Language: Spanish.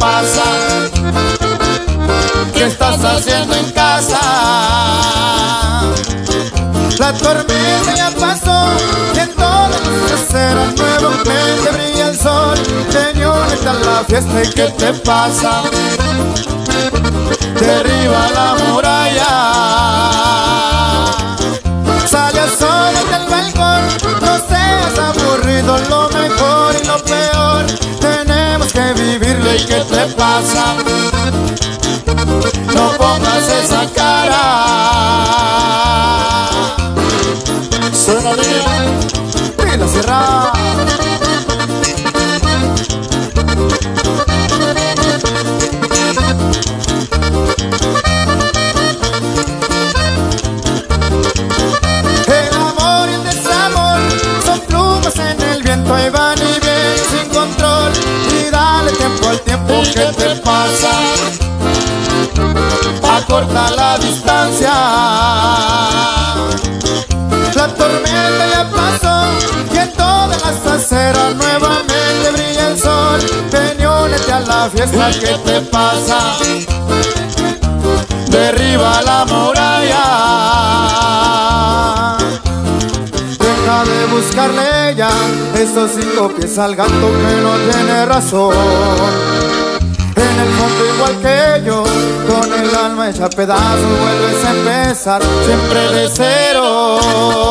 pasa? ¿Qué estás haciendo en casa? La tormenta ya pasó y en todas las aceras nuevamente brilla el sol. Ven, únete a la fiesta. ¿Y qué te pasa? Derriba la muralla, sale al sol desde el balcón. No seas aburrido, lo mejor y lo peor tenemos que vivirlo. ¿Y qué te pasa? No pongas esa cara. Suena bien en la sierra. El amor y el desamor son plumas en el viento y van y vienen sin control. Y dale tiempo al tiempo. ¿Qué te pasa? Acorta la distancia. La tormenta ya pasó y en todas las aceras nuevamente brilla el sol. Ven y únete a la fiesta. ¿Qué te pasa? Derriba la muralla. Deja de buscarle ya esos 5 pies al gato que no tiene razón. En el fondo igual que yo, con el alma hecha pedazos, vuelves a empezar siempre de cero.